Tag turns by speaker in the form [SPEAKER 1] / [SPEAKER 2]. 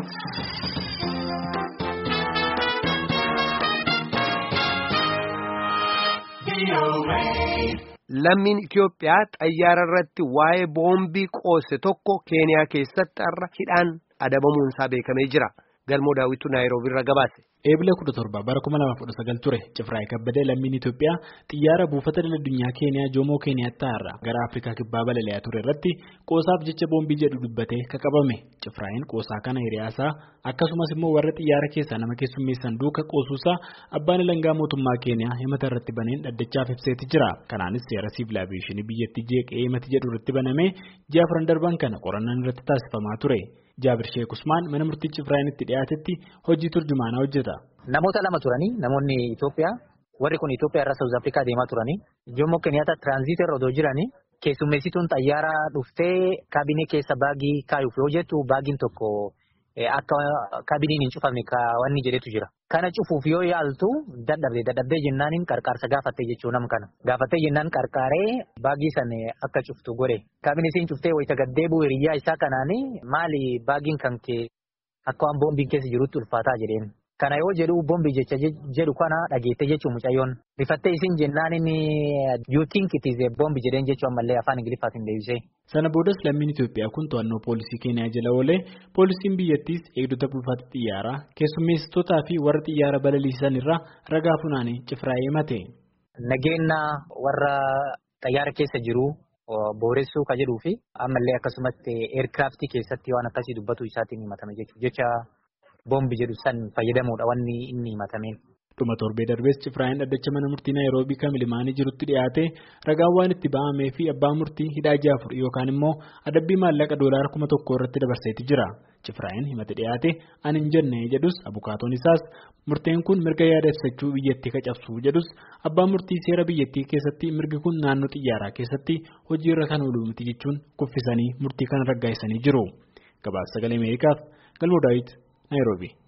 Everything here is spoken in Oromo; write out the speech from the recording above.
[SPEAKER 1] Lammiin Itoophiyaa xayyaara irratti waa'ee boombii qoose tokko Keeniyaa keessatti har'a hidhaan adabamuun isaa beekamee jira. Galmoo Daawwitu Naayiroobii irraa gabaase.
[SPEAKER 2] Eebila 17 bara 2019 ture Cifraa'ee Kabbadee lammiin Itoophiyaa xiyyaara buufata addunyaa Keeniyaa Joomoo Keeniyaatti irraa gara Afrikaa kibbaa balali'aa ture irratti qoosaaf jecha boombii jedhu dubbatee qabame. Cifraa'een qoosaa kana hiriyaasaa akkasumas immoo warra xiyyaara keessaa nama keessummeessan duuka qoosuusaa abbaan alangaa mootummaa Keeniyaa himata irratti baneen dhaddachaaf ibseeti jira. Kanaanis seera siivil aaviyeeshinii biyyattii jeeqee himati jedhu irratti banamee ji'a afran darban kana qorannaan irratti taasifamaa ture. Jaabir Sheek Usmaan mana murtii Cifraa'een itti dhiyaatetti hojii turjumaanaa hojjeta.
[SPEAKER 3] Namoota lama turanii namoonni Itoophiyaa warri kun Itoophiyaa irraa Saawuz Afrikaa deemaa turanii Joomoo Keeniyaatti tiraanziitii irra odoo jiranii keessummeessituun xayyaara dhuftee kaabinee keessa baagii kaayuuf yoo jettu baagiin tokko akka kaabiniin hin cufamne wanni jedhetu jira. Kana cufuuf yoo yaaltu dadhabdee jennaaniin qarqaarsa gaafattee jechuu nam kana. Gaafattee jennaan qarqaaree baagii san akka cuftu godhe. Kaabinee siin cuftee wayita gaddeebuu hiriyyaa isaa kanaanii maali baagiin kan kee akka waan boombiin keessa jirutti ulfaataa jedheen. Kana yoo jedhu boombii jecha jedhu kana dhageette jechuun mucayyoon. Rifattee isin jennaan inni you think it is a bomb jedheen jechuun ammallee afaan Ingiliffaatiin deebisee.
[SPEAKER 2] Sana boodas lammiin Itoophiyaa kun to'annoo poolisii Keeniyaa jala oolee poolisiin biyyattiis eegdota buufata xiyyaaraa keessummeessitootaa fi warra xiyyaara balaliisan irraa ragaa funaanee Cifraa'ee himate.
[SPEAKER 3] Nageenya warra xayyaara keessa jiru booressuu ka jedhuu fi ammallee akkasumatti eerkiraaftii keessatti waan akkasii dubbatu isaatiin himatame jecha boombi jedhu san fayyadamuudha wanni inni himatameen.
[SPEAKER 2] Dhuma torbee darbees Cifraa'een dhaddacha mana murtii Naayiroobii kan Milimaanii jirutti dhiyaate ragaan waan itti ba'amee fi abbaa murtii hidhaa 6 yookaan immoo adabbii maallaqa $1,000 irratti dabarseeti jira. Cifraa'een himate dhiyaate ani hin jenne jedhus abukaatoon isaas murteen kun mirga yaada ibsachuu biyyattii cabsuu jedhus abbaa murtii seera biyyattii keessatti mirgi kun naannoo xiyyaaraa keessatti hojiirra kan oolu miti jechuun kuffisanii murtii kana raggaasisanii jiru. Gabaasa Sagalee Ameerikaaf Galmoo Daawit Naayiroobii.